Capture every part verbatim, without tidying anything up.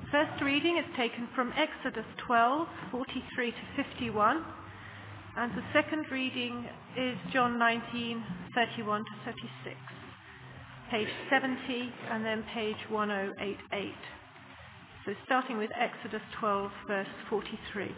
First reading is taken from Exodus twelve, forty-three to fifty-one, and the second reading is John nineteen, thirty-one to thirty-six, page seventy and then page one oh eight eight. So starting with Exodus twelve, verse forty-three.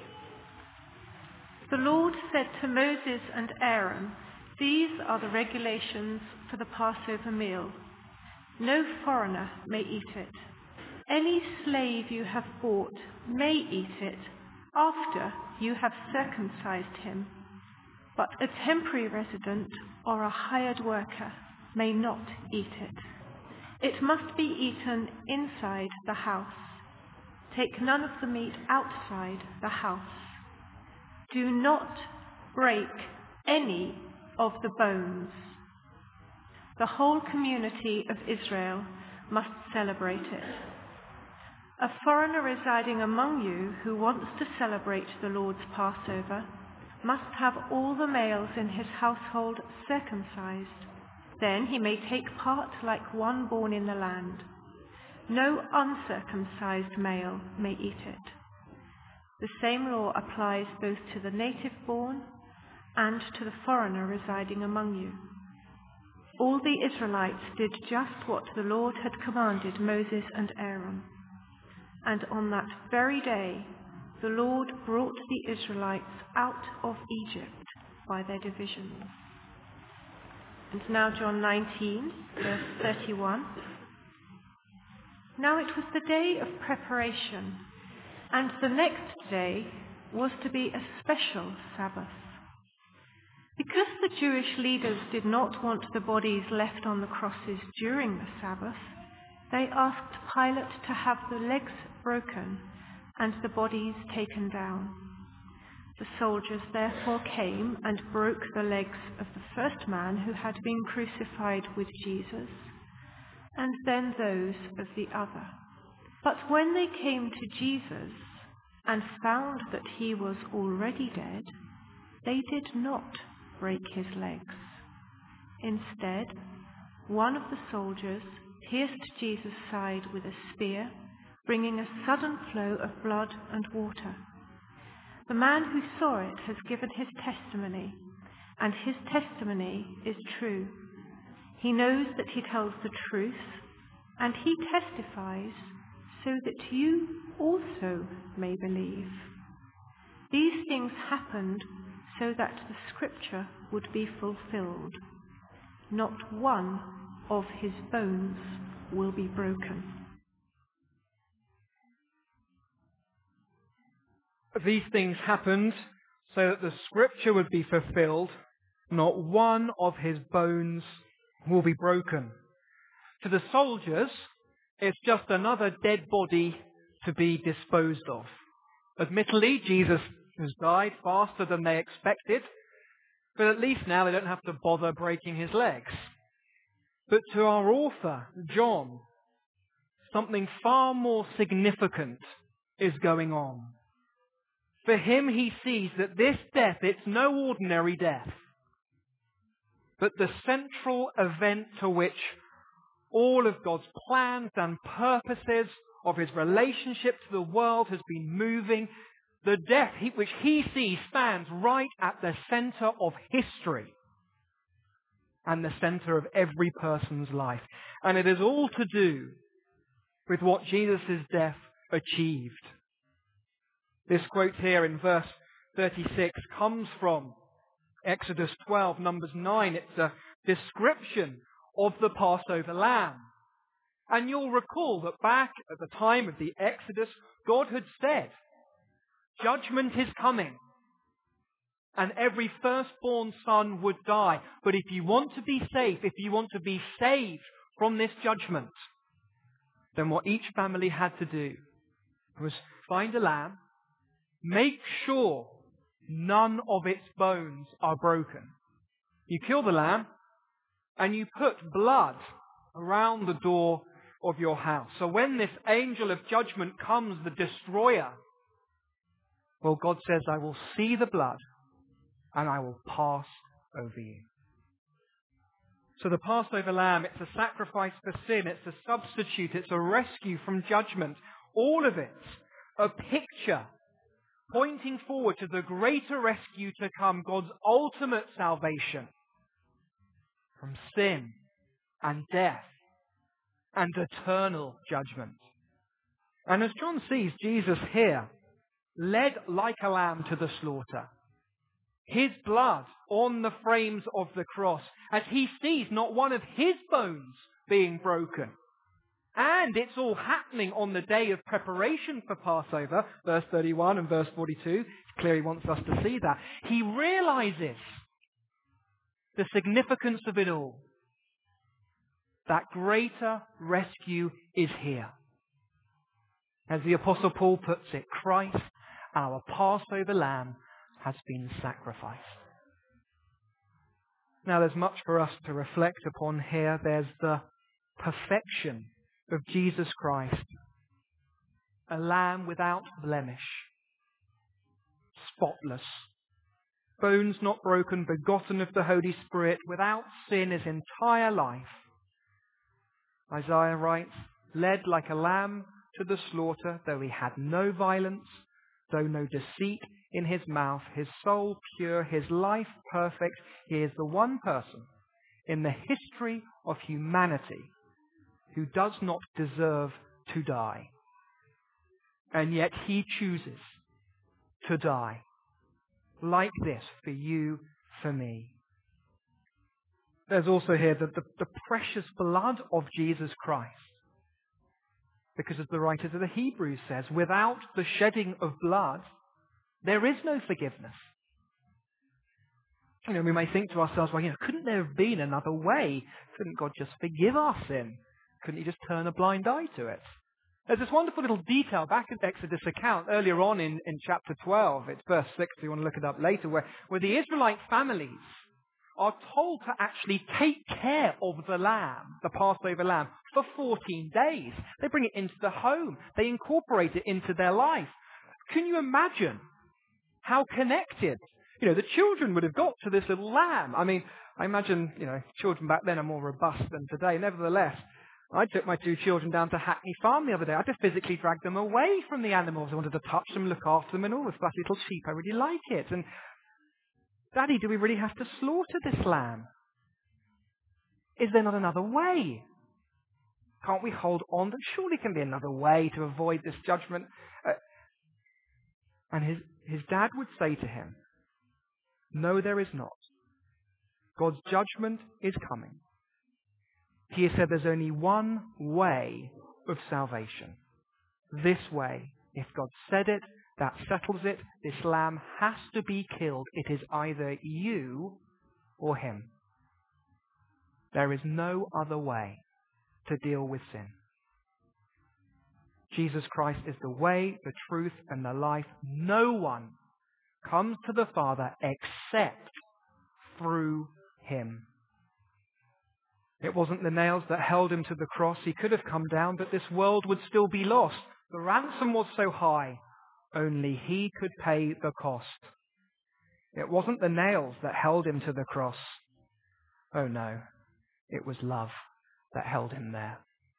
The Lord said to Moses and Aaron, "These are the regulations for the Passover meal. No foreigner may eat it. Any slave you have bought may eat it after you have circumcised him, but a temporary resident or a hired worker may not eat it. It must be eaten inside the house. Take none of the meat outside the house. Do not break any of the bones." The whole community of Israel must celebrate it. A foreigner residing among you who wants to celebrate the Lord's Passover must have all the males in his household circumcised. Then he may take part like one born in the land. No uncircumcised male may eat it. The same law applies both to the native born and to the foreigner residing among you. All the Israelites did just what the Lord had commanded Moses and Aaron. And on that very day, the Lord brought the Israelites out of Egypt by their divisions. And now John nineteen, verse thirty-one. Now it was the day of preparation, and the next day was to be a special Sabbath. Because the Jewish leaders did not want the bodies left on the crosses during the Sabbath, they asked Pilate to have the legs broken and the bodies taken down. The soldiers therefore came and broke the legs of the first man who had been crucified with Jesus, and then those of the other. But when they came to Jesus and found that he was already dead, they did not break his legs. Instead, one of the soldiers pierced Jesus' side with a spear, bringing a sudden flow of blood and water. The man who saw it has given his testimony, and his testimony is true. He knows that he tells the truth, and he testifies so that you also may believe. These things happened so that the scripture would be fulfilled. Not one of his bones will be broken. These things happened so that the scripture would be fulfilled. Not one of his bones will be broken. To the soldiers, it's just another dead body to be disposed of. Admittedly, Jesus has died faster than they expected, but at least now they don't have to bother breaking his legs. But to our author, John, something far more significant is going on. For him, he sees that this death, it's no ordinary death, but the central event to which all of God's plans and purposes of his relationship to the world has been moving. The death he, which he sees stands right at the center of history and the center of every person's life. And it is all to do with what Jesus' death achieved. This quote here in verse thirty-six comes from Exodus twelve, Numbers nine. It's a description of the Passover lamb. And you'll recall that back at the time of the Exodus, God had said, judgment is coming, and every firstborn son would die. But if you want to be safe, if you want to be saved from this judgment, then what each family had to do was find a lamb, make sure none of its bones are broken. You kill the lamb, and you put blood around the door of your house. So when this angel of judgment comes, the destroyer, well, God says, I will see the blood and I will pass over you. So the Passover lamb, it's a sacrifice for sin. It's a substitute. It's a rescue from judgment. all of it a picture pointing forward to the greater rescue to come, God's ultimate salvation from sin and death and eternal judgment. And as John sees Jesus here, led like a lamb to the slaughter, his blood on the frames of the cross, as he sees not one of his bones being broken. And it's all happening on the day of preparation for Passover, verse thirty-one and verse forty-two. He clearly wants us to see that. He realizes the significance of it all. That greater rescue is here. As the Apostle Paul puts it, Christ, our Passover lamb, has been sacrificed. Now there's much for us to reflect upon here. There's the perfection of Jesus Christ, a lamb without blemish, spotless, bones not broken, begotten of the Holy Spirit, without sin his entire life. Isaiah writes, led like a lamb to the slaughter, though he had no violence, though no deceit in his mouth, his soul pure, his life perfect. He is the one person in the history of humanity who does not deserve to die. And yet he chooses to die like this for you, for me. There's also here the, the, the precious blood of Jesus Christ. Because as the writer to the Hebrews says, without the shedding of blood, there is no forgiveness. You know, we may think to ourselves, well, you know, couldn't there have been another way? Couldn't God just forgive our sin? Couldn't he just turn a blind eye to it? There's this wonderful little detail back in Exodus account earlier on in, in chapter twelve. It's verse six, if you want to look it up later, where, where the Israelite families are told to actually take care of the lamb, the Passover lamb, for fourteen days. They bring it into the home. They incorporate it into their life. Can you imagine how connected, you know, the children would have got to this little lamb? I mean, I imagine, you know, children back then are more robust than today. Nevertheless, I took my two children down to Hackney Farm the other day. I just physically dragged them away from the animals. I wanted to touch them, look after them and all. This fluffy little sheep, I really like it. And Daddy, do we really have to slaughter this lamb? Is there not another way? Can't we hold on? There surely can be another way to avoid this judgment. Uh, and his, his dad would say to him, no, there is not. God's judgment is coming. He has said there's only one way of salvation. This way. If God said it, that settles it. This lamb has to be killed. It is either you or him. There is no other way to deal with sin. Jesus Christ is the way, the truth, and the life. No one comes to the Father except through him. It wasn't the nails that held him to the cross. He could have come down, but this world would still be lost. The ransom was so high, only he could pay the cost. It wasn't the nails that held him to the cross. Oh no, it was love that held him there.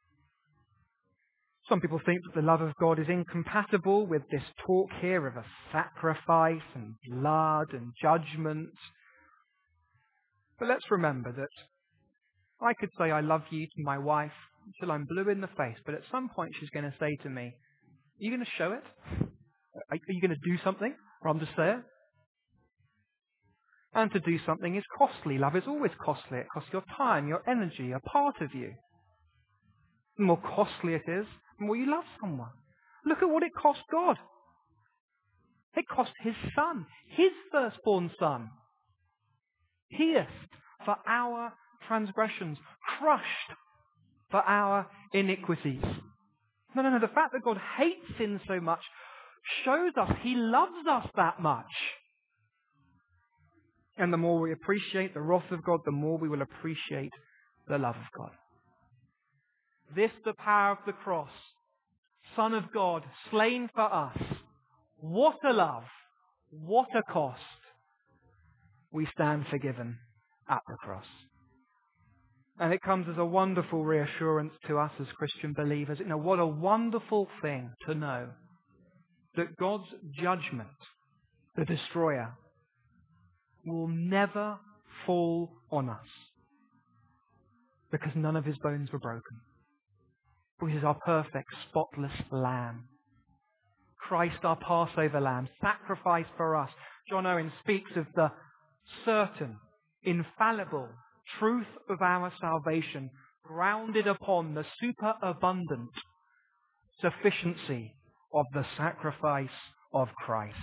Some people think that the love of God is incompatible with this talk here of a sacrifice and blood and judgment. But let's remember that I could say I love you to my wife until I'm blue in the face, but at some point she's going to say to me, are you going to show it? Are you going to do something? Or I'm just there? And to do something is costly. Love is always costly. It costs your time, your energy, a part of you. The more costly it is, the more you love someone. Look at what it cost God. It cost his son, his firstborn son, pierced for our transgressions, crushed for our iniquities. No, no, no. The fact that God hates sin so much shows us he loves us that much. And the more we appreciate the wrath of God, the more we will appreciate the love of God. This, the power of the cross, Son of God, slain for us. What a love. What a cost. We stand forgiven at the cross. And it comes as a wonderful reassurance to us as Christian believers. You know, what a wonderful thing to know that God's judgment, the destroyer, will never fall on us because none of his bones were broken. He is our perfect, spotless Lamb. Christ, our Passover Lamb, sacrificed for us. John Owen speaks of the certain, infallible truth of our salvation, grounded upon the superabundant sufficiency of the sacrifice of Christ.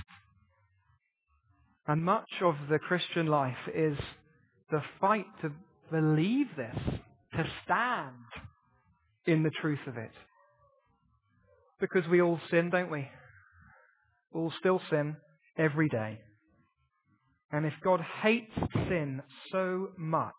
And much of the Christian life is the fight to believe this, to stand in the truth of it. Because we all sin, don't we? We all still sin every day. And if God hates sin so much,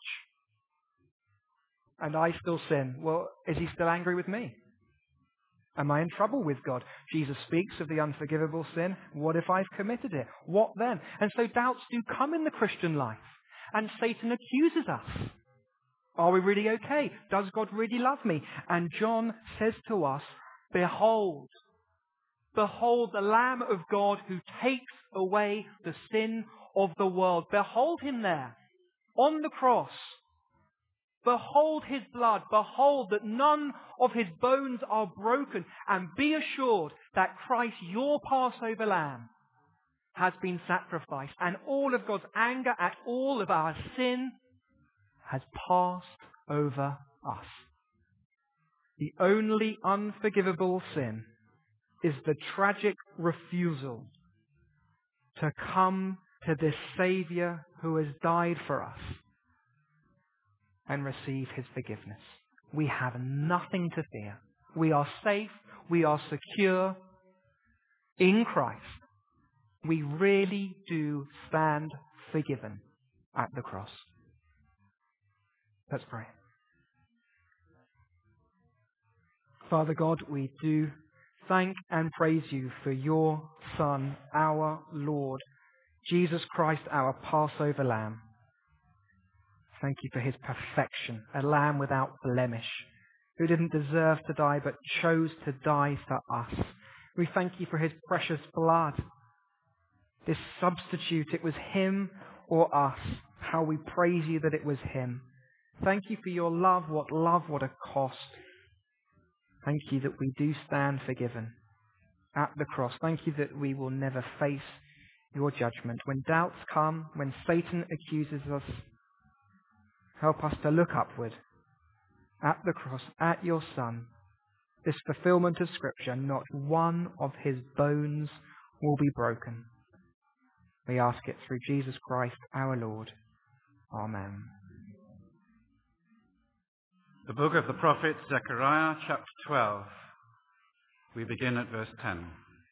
and I still sin, well, is he still angry with me? Am I in trouble with God? Jesus speaks of the unforgivable sin. What if I've committed it? What then? And so doubts do come in the Christian life. And Satan accuses us. Are we really okay? Does God really love me? And John says to us, behold, behold the Lamb of God who takes away the sin of the world. Behold him there on the cross. Behold his blood. Behold that none of his bones are broken. And be assured that Christ, your Passover Lamb, has been sacrificed. And all of God's anger at all of our sin has passed over us. The only unforgivable sin is the tragic refusal to come to this Saviour who has died for us and receive his forgiveness. We have nothing to fear. We are safe. We are secure in Christ. We really do stand forgiven at the cross. Let's pray. Father God, we do thank and praise you for your Son, our Lord, Jesus Christ, our Passover Lamb. Thank you for his perfection, a lamb without blemish, who didn't deserve to die but chose to die for us. We thank you for his precious blood, this substitute. It was him or us. How we praise you that it was him. Thank you for your love. What love, what a cost. Thank you that we do stand forgiven at the cross. Thank you that we will never face your judgment. When doubts come, when Satan accuses us, help us to look upward at the cross, at your Son, this fulfillment of Scripture. Not one of his bones will be broken. We ask it through Jesus Christ our Lord. Amen. The book of the prophet Zechariah, chapter twelve. We begin at verse ten.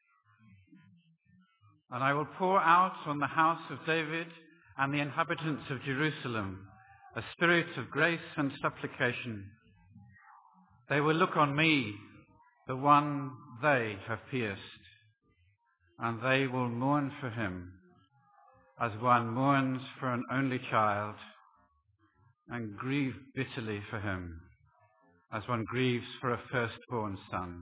And I will pour out on the house of David and the inhabitants of Jerusalem a spirit of grace and supplication. They will look on me, the one they have pierced, and they will mourn for him, as one mourns for an only child, and grieve bitterly for him, as one grieves for a firstborn son.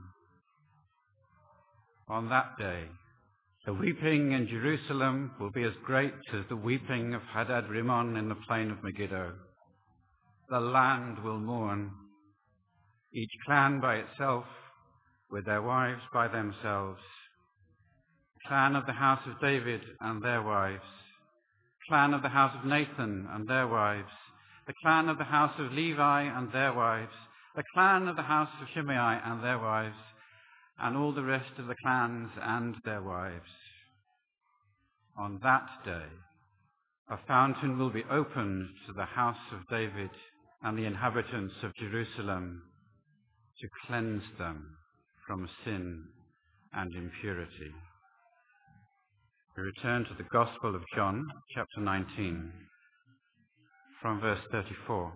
On that day, the weeping in Jerusalem will be as great as the weeping of Hadad-Rimmon in the plain of Megiddo. The land will mourn, each clan by itself, with their wives by themselves. The clan of the house of David and their wives. The clan of the house of Nathan and their wives. The clan of the house of Levi and their wives. The clan of the house of Shimei and their wives. And all the rest of the clans and their wives. On that day, a fountain will be opened to the house of David and the inhabitants of Jerusalem to cleanse them from sin and impurity. We return to the Gospel of John, chapter nineteen, from verse thirty-four.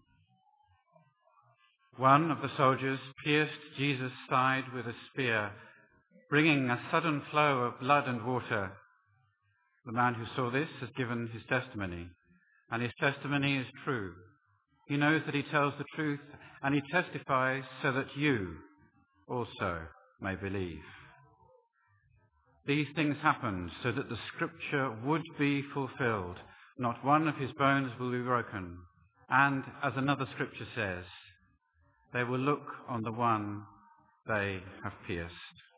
One of the soldiers pierced Jesus' side with a spear, bringing a sudden flow of blood and water. The man who saw this has given his testimony, and his testimony is true. He knows that he tells the truth, and he testifies so that you also may believe. These things happened so that the scripture would be fulfilled. Not one of his bones will be broken. And, as another scripture says, they will look on the one they have pierced.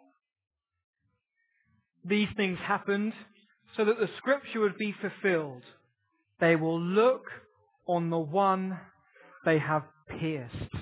These things happened so that the scripture would be fulfilled. They will look on the one they have pierced.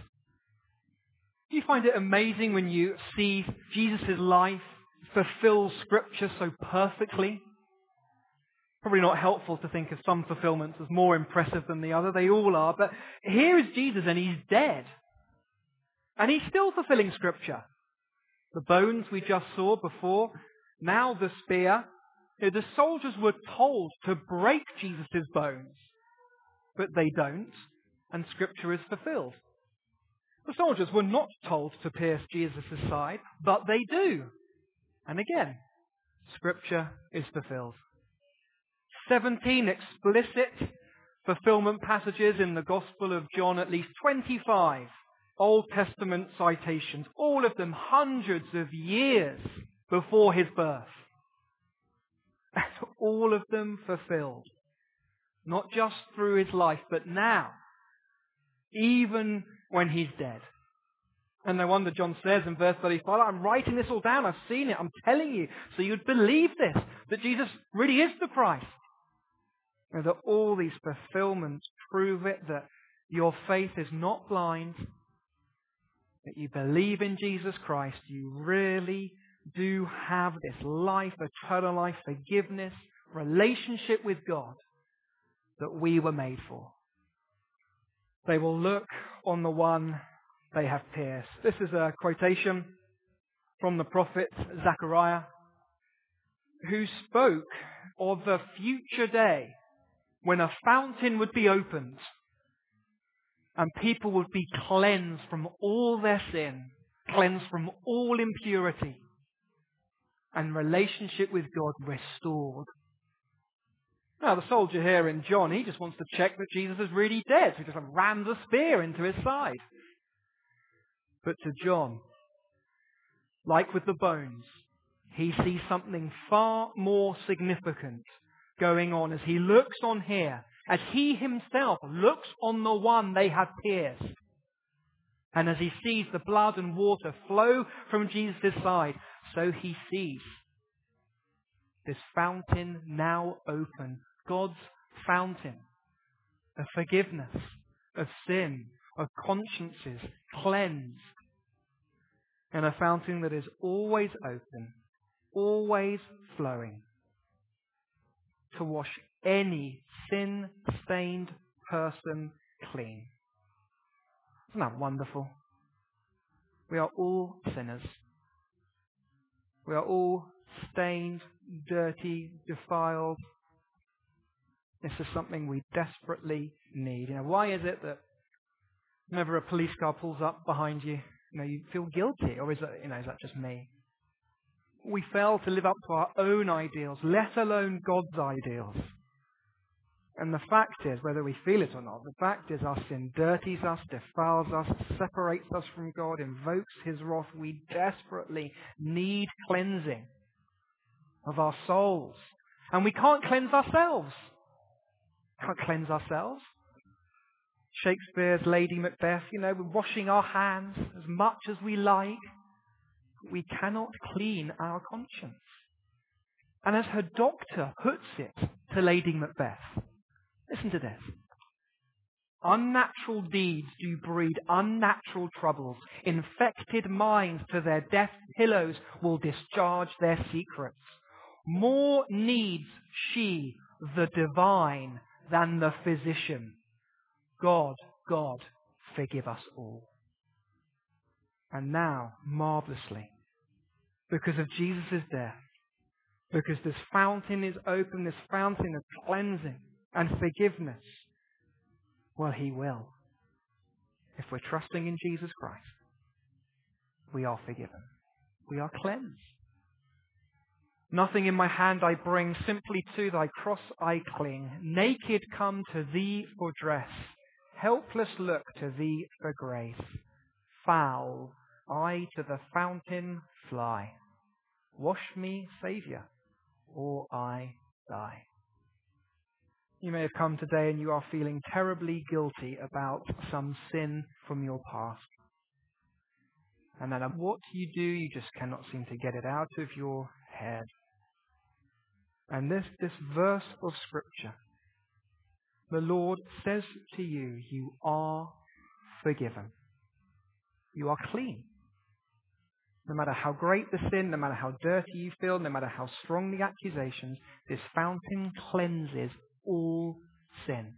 Do you find it amazing when you see Jesus' life fulfill scripture so perfectly? Probably not helpful to think of some fulfillments as more impressive than the other. They all are. But here is Jesus and he's dead. And he's still fulfilling scripture. The bones we just saw before, now the spear. You know, the soldiers were told to break Jesus' bones. But they don't. And scripture is fulfilled. The soldiers were not told to pierce Jesus' side, but they do. And again, scripture is fulfilled. seventeen explicit fulfillment passages in the Gospel of John, at least twenty-five Old Testament citations, all of them hundreds of years before his birth. And all of them fulfilled. Not just through his life, but now, even when he's dead. And no wonder John says in verse thirty-five, I'm writing this all down, I've seen it, I'm telling you, so you'd believe this, that Jesus really is the Christ. And that all these fulfillments prove it, that your faith is not blind, that you believe in Jesus Christ, you really do have this life, eternal life, forgiveness, relationship with God that we were made for. They will look on the one they have pierced. This is a quotation from the prophet Zechariah, who spoke of the future day when a fountain would be opened and people would be cleansed from all their sin, cleansed from all impurity, and relationship with God restored. Now, the soldier here in John, he just wants to check that Jesus is really dead, so he just rams a spear into his side. But to John, like with the bones, he sees something far more significant going on as he looks on here, as he himself looks on the one they have pierced. And as he sees the blood and water flow from Jesus' side, so he sees this fountain now open, God's fountain of forgiveness, of sin, of consciences cleansed, and a fountain that is always open, always flowing, to wash any sin-stained person clean. Isn't that wonderful? We are all sinners. We are all stained, dirty, defiled. This is something we desperately need. You know, why is it that whenever a police car pulls up behind you, you know, you feel guilty? Or is that, you know, is that just me? We fail to live up to our own ideals, let alone God's ideals. And the fact is, whether we feel it or not, the fact is our sin dirties us, defiles us, separates us from God, invokes his wrath. We desperately need cleansing of our souls. And we can't cleanse ourselves. Can't cleanse ourselves. Shakespeare's Lady Macbeth, you know, we're washing our hands as much as we like. We cannot clean our conscience. And as her doctor puts it to Lady Macbeth, listen to this. Unnatural deeds do breed unnatural troubles. Infected minds to their death pillows will discharge their secrets. More needs she, the divine, than the physician. God, God, forgive us all. And now, marvelously, because of Jesus' death, because this fountain is open, this fountain of cleansing and forgiveness, well, he will. If we're trusting in Jesus Christ, we are forgiven. We are cleansed. Nothing in my hand I bring, simply to thy cross I cling. Naked come to thee for dress. helpless look to thee for grace. Foul, I to the fountain fly. Wash me, Saviour, or I die. You may have come today and you are feeling terribly guilty about some sin from your past. And no matter what you do, you just cannot seem to get it out of your head. And this, this verse of Scripture, the Lord says to you, you are forgiven. You are clean. No matter how great the sin, no matter how dirty you feel, no matter how strong the accusations, this fountain cleanses all sin,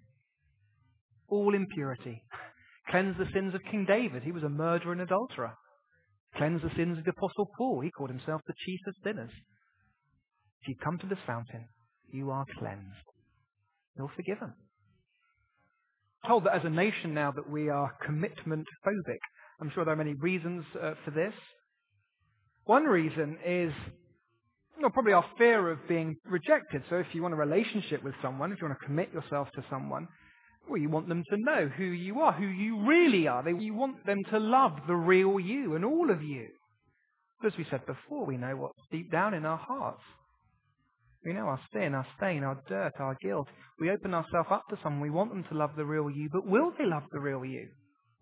all impurity. Cleanse the sins of King David. He was a murderer and adulterer. Cleanse the sins of the Apostle Paul. He called himself the chief of sinners. If you come to this fountain, you are cleansed. You're forgiven. I'm told that as a nation now that we are commitment phobic. I'm sure there are many reasons uh, for this. One reason is you know, probably our fear of being rejected. So if you want a relationship with someone, if you want to commit yourself to someone, well, you want them to know who you are, who you really are. They, you want them to love the real you and all of you. As we said before, we know what's deep down in our hearts. We know our sin, our stain, our dirt, our guilt. We open ourselves up to someone. We want them to love the real you, but will they love the real you?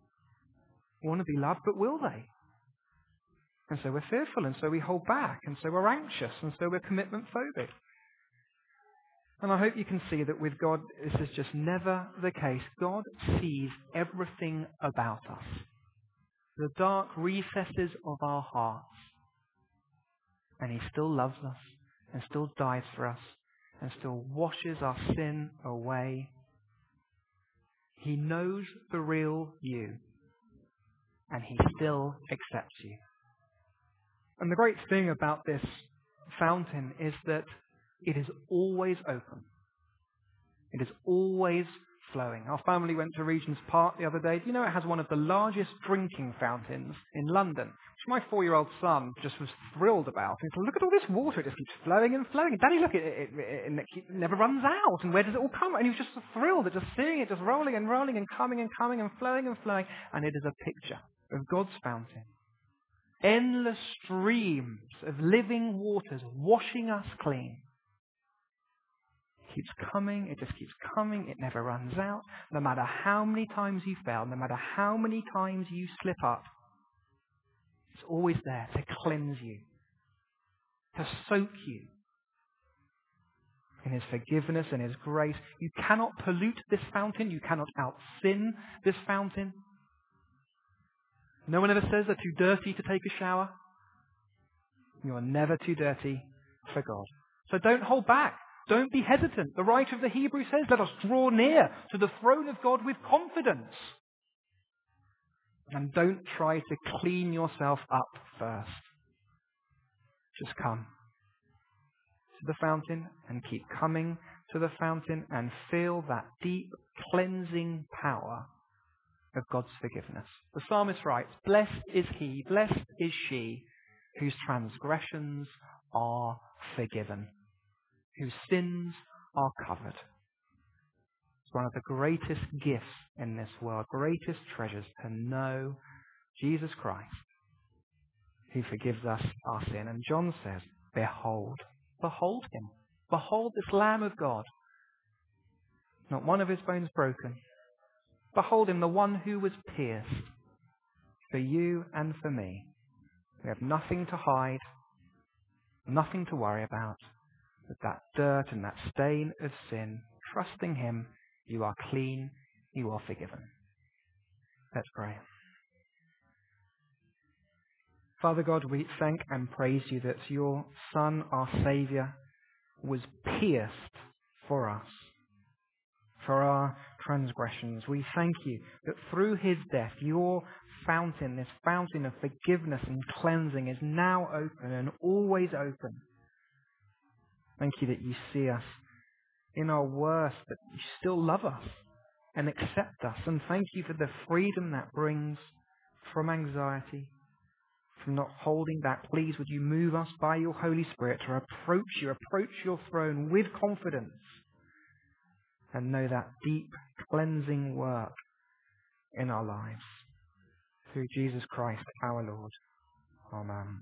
We want to be loved, but will they? And so we're fearful, and so we hold back, and so we're anxious, and so we're commitment phobic. And I hope you can see that with God, this is just never the case. God sees everything about us. The dark recesses of our hearts. And he still loves us, and still dies for us, and still washes our sin away. He knows the real you, and he still accepts you. And the great thing about this fountain is that it is always open. It is always flowing. Our family went to Regent's Park the other day. Do you know it has one of the largest drinking fountains in London? Which my four-year-old son just was thrilled about. He said, look at all this water. It just keeps flowing and flowing. And Daddy, look, it, it, it, it, it never runs out. And where does it all come? And he was just thrilled at just seeing it just rolling and rolling and coming and coming and flowing and flowing. And it is a picture of God's fountain. Endless streams of living waters washing us clean. It keeps coming, it just keeps coming, it never runs out. No matter how many times you fail, no matter how many times you slip up, it's always there to cleanse you, to soak you in his forgiveness and his grace. You cannot pollute this fountain, you cannot out-sin this fountain. No one ever says they're too dirty to take a shower. You are never too dirty for God. So don't hold back. Don't be hesitant. The writer of the Hebrews says, let us draw near to the throne of God with confidence. And don't try to clean yourself up first. Just come to the fountain and keep coming to the fountain and feel that deep cleansing power of God's forgiveness. The psalmist writes, blessed is he, blessed is she, whose transgressions are forgiven, whose sins are covered. It's one of the greatest gifts in this world, greatest treasures, to know Jesus Christ, who forgives us our sin. And John says, behold, behold him, behold this Lamb of God, not one of his bones broken. Behold him, the one who was pierced for you and for me. We have nothing to hide, nothing to worry about, but that dirt and that stain of sin. Trusting him, you are clean, you are forgiven. Let's pray. Father God, we thank and praise you that your Son, our Saviour, was pierced for us, for our transgressions. We thank you that through his death, your fountain, this fountain of forgiveness and cleansing, is now open and always open. Thank you that you see us in our worst, but you still love us and accept us. And thank you for the freedom that brings from anxiety, from not holding back. Please, would you move us by your Holy Spirit to approach you, approach your throne with confidence, and know that deep cleansing work in our lives. Through Jesus Christ our Lord. Amen.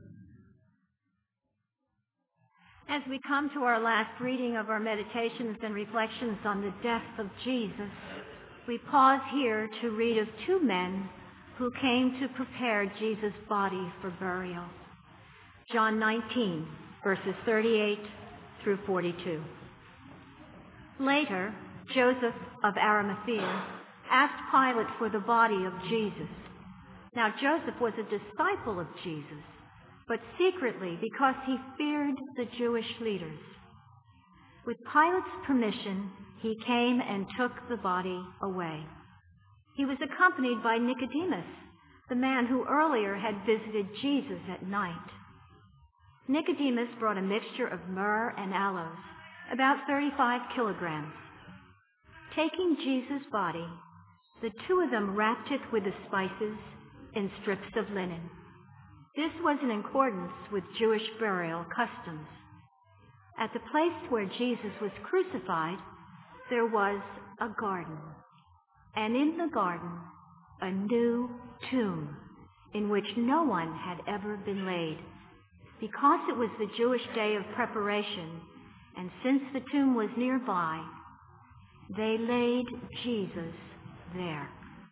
As we come to our last reading of our meditations and reflections on the death of Jesus, we pause here to read of two men who came to prepare Jesus' body for burial. John nineteen, verses thirty-eight through forty-two. Later, Joseph of Arimathea asked Pilate for the body of Jesus. Now Joseph was a disciple of Jesus, but secretly because he feared the Jewish leaders. With Pilate's permission, he came and took the body away. He was accompanied by Nicodemus, the man who earlier had visited Jesus at night. Nicodemus brought a mixture of myrrh and aloes, about thirty-five kilograms. Taking Jesus' body, the two of them wrapped it with the spices in strips of linen. This was in accordance with Jewish burial customs. At the place where Jesus was crucified, there was a garden, and in the garden, a new tomb in which no one had ever been laid, because it was the Jewish day of preparation, and since the tomb was nearby, they laid Jesus there.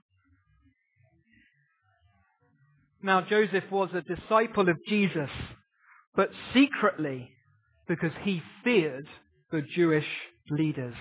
Now Joseph was a disciple of Jesus, but secretly because he feared the Jewish leaders.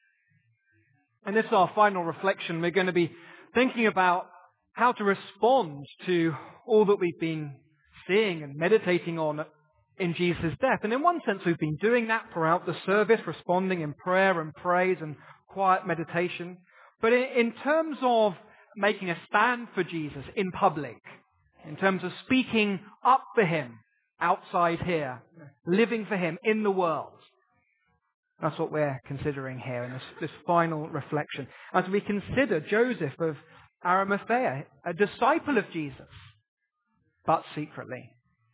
And this is our final reflection. We're going to be thinking about how to respond to all that we've been seeing and meditating on in Jesus' death. And in one sense, we've been doing that throughout the service, responding in prayer and praise and quiet meditation. But in, in terms of making a stand for Jesus in public, in terms of speaking up for him outside here, living for him in the world, that's what we're considering here in this, this final reflection. As we consider Joseph of Arimathea, a disciple of Jesus, but secretly.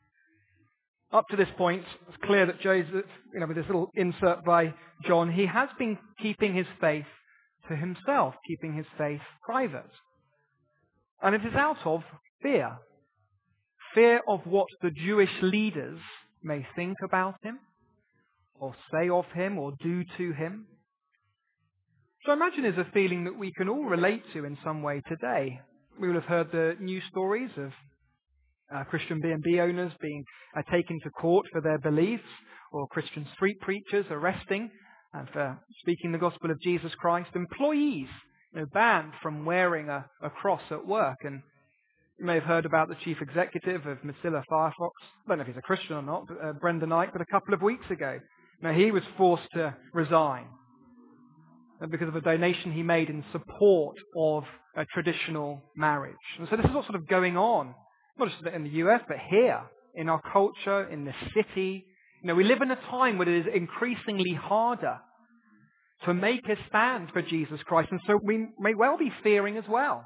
Up to this point, it's clear that Joseph, you know, with this little insert by John, he has been keeping his faith to himself, keeping his faith private. And it is out of fear. Fear of what the Jewish leaders may think about him, or say of him, or do to him. So I imagine it's a feeling that we can all relate to in some way today. We will have heard the news stories of uh, Christian B and B owners being uh, taken to court for their beliefs, or Christian street preachers arresting and for speaking the gospel of Jesus Christ, employees you know, banned from wearing a, a cross at work. And you may have heard about the chief executive of Mozilla Firefox. I don't know if he's a Christian or not, but, uh, Brenda Knight, but a couple of weeks ago. Now, he was forced to resign because of a donation he made in support of a traditional marriage. And so this is what's sort of going on, not just in the U S, but here, in our culture, in this city. You know, we live in a time where it is increasingly harder to make a stand for Jesus Christ. And so we may well be fearing as well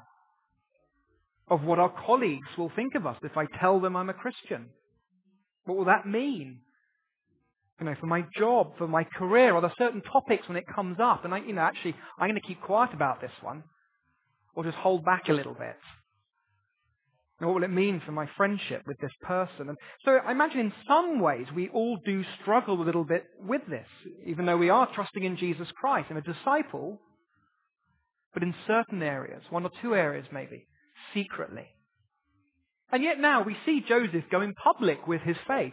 of what our colleagues will think of us if I tell them I'm a Christian. What will that mean? You know, for my job, for my career, are there certain topics when it comes up? And I, you know, actually, I'm going to keep quiet about this one, or just hold back a little bit. And what will it mean for my friendship with this person? And so I imagine in some ways we all do struggle a little bit with this, even though we are trusting in Jesus Christ and a disciple, but in certain areas, one or two areas maybe, secretly. And yet now we see Joseph going public with his faith.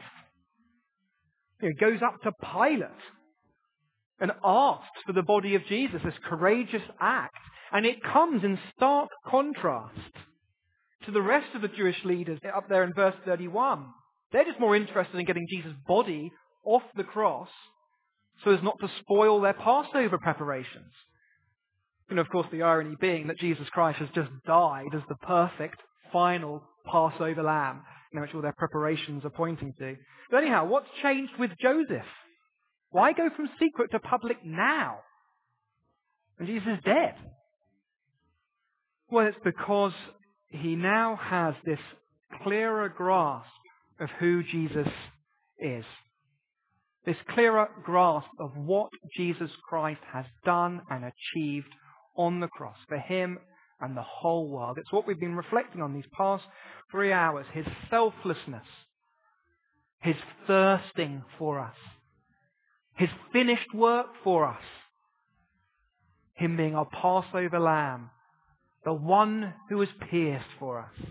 He goes up to Pilate and asks for the body of Jesus, this courageous act. And it comes in stark contrast to the rest of the Jewish leaders up there in verse thirty-one. They're just more interested in getting Jesus' body off the cross so as not to spoil their Passover preparations. And of course, the irony being that Jesus Christ has just died as the perfect final Passover lamb, you know, which all their preparations are pointing to. But anyhow, what's changed with Joseph? Why go from secret to public now? And Jesus is dead. Well, it's because he now has this clearer grasp of who Jesus is. This clearer grasp of what Jesus Christ has done and achieved on the cross for him and the whole world. It's what we've been reflecting on these past three hours. His selflessness, his thirsting for us, his finished work for us, him being our Passover lamb, the one who was pierced for us.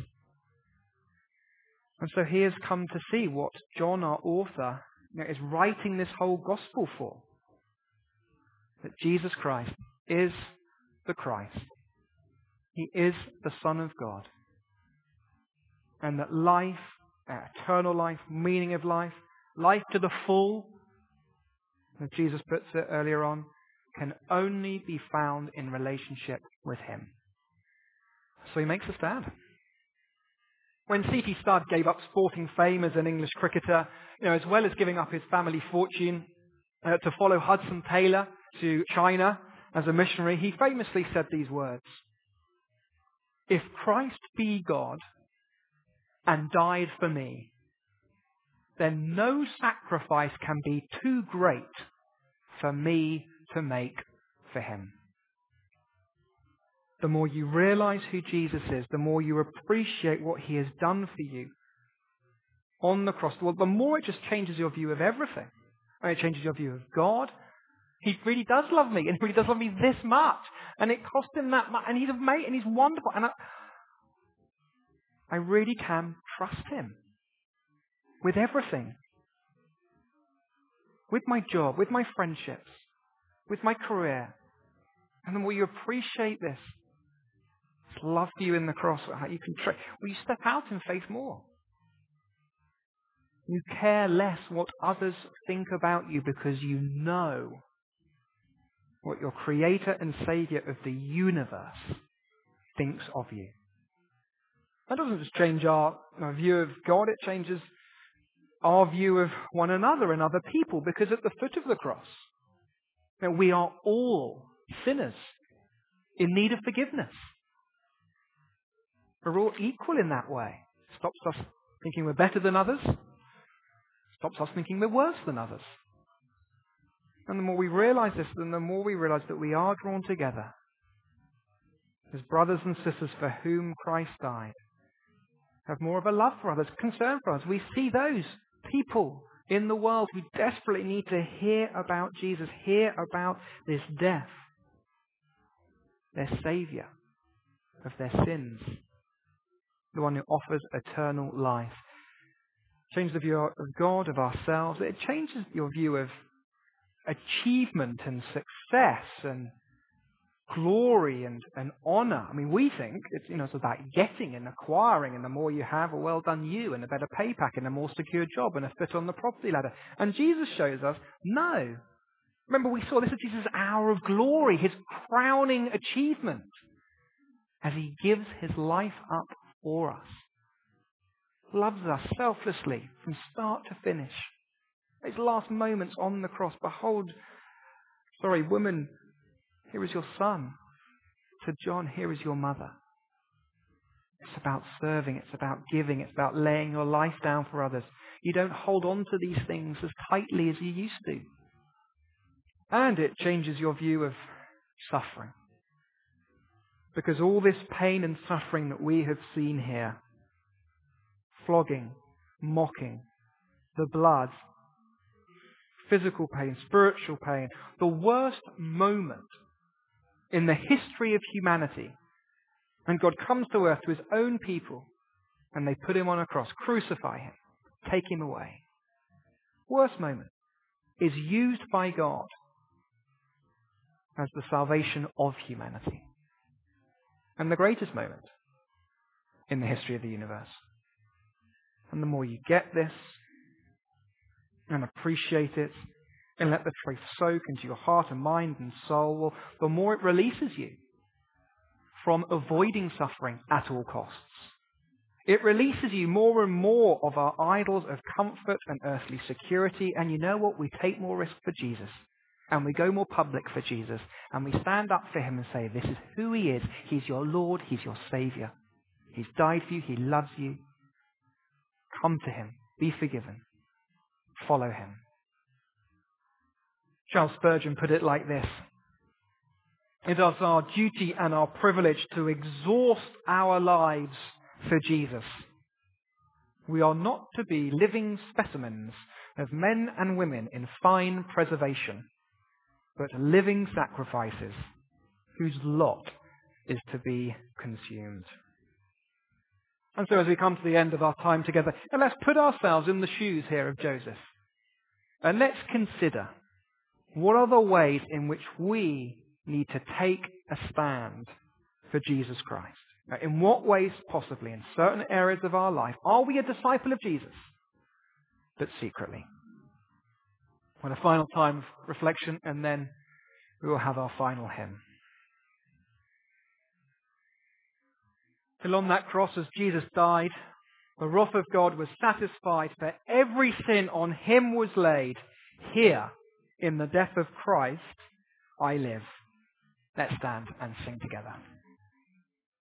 And so he has come to see what John, our author, you know, is writing this whole gospel for. That Jesus Christ is the Christ. He is the Son of God. And that life, eternal life, meaning of life, life to the full, as Jesus puts it earlier on, can only be found in relationship with him. So he makes a stand. When C T Studd gave up sporting fame as an English cricketer, you know, as well as giving up his family fortune uh, to follow Hudson Taylor to China as a missionary, he famously said these words: "If Christ be God and died for me, then no sacrifice can be too great for me to make for him." The more you realize who Jesus is, the more you appreciate what he has done for you on the cross, well, the more it just changes your view of everything. And it changes your view of God. He really does love me, and he really does love me this much. And it cost him that much, and he's a mate, and he's wonderful. And I, I really can trust him with everything. With my job, with my friendships, with my career. And the more you appreciate this, this love for you in the cross, how you can tra- well, you step out in faith more. You care less what others think about you because you know what your Creator and Saviour of the universe thinks of you. That doesn't just change our, our view of God, it changes our view of one another and other people, because at the foot of the cross, you know, we are all sinners in need of forgiveness. We're all equal in that way. Stops us thinking we're better than others. Stops us thinking we're worse than others. And the more we realize this, then the more we realize that we are drawn together as brothers and sisters for whom Christ died. Have more of a love for others, concern for us. We see those people in the world who desperately need to hear about Jesus, hear about this death, their Saviour of their sins, the one who offers eternal life. Change the view of God, of ourselves. It changes your view of achievement and success and glory and, and honour. I mean, we think it's, you know, it's about getting and acquiring, and the more you have, a well done you, and a better pay pack, and a more secure job, and a foot on the property ladder. And Jesus shows us, no. Remember, we saw this is Jesus' hour of glory, his crowning achievement, as he gives his life up for us. Loves us selflessly from start to finish. His last moments on the cross, behold, sorry, woman, here is your son. To John, here is your mother. It's about serving, it's about giving, it's about laying your life down for others. You don't hold on to these things as tightly as you used to. And it changes your view of suffering. Because all this pain and suffering that we have seen here, flogging, mocking, the blood, physical pain, spiritual pain, the worst moment in the history of humanity, and God comes to earth to his own people, and they put him on a cross, crucify him, take him away. Worst moment is used by God as the salvation of humanity. And the greatest moment in the history of the universe. And the more you get this and appreciate it and let the truth soak into your heart and mind and soul, well, the more it releases you from avoiding suffering at all costs. It releases you more and more of our idols of comfort and earthly security. And you know what? We take more risk for Jesus. And we go more public for Jesus. And we stand up for him and say, this is who he is. He's your Lord. He's your Saviour. He's died for you. He loves you. Come to him. Be forgiven. Follow him. Charles Spurgeon put it like this: It is our duty and our privilege to exhaust our lives for Jesus. We are not to be living specimens of men and women in fine preservation, but living sacrifices whose lot is to be consumed. And so as we come to the end of our time together, and let's put ourselves in the shoes here of Joseph. And let's consider what are the ways in which we need to take a stand for Jesus Christ. Now, in what ways possibly, in certain areas of our life, are we a disciple of Jesus, but secretly? Well, a final time of reflection, and then we will have our final hymn. Till on that cross, as Jesus died, the wrath of God was satisfied, for every sin on him was laid. Here, in the death of Christ, I live. Let's stand and sing together.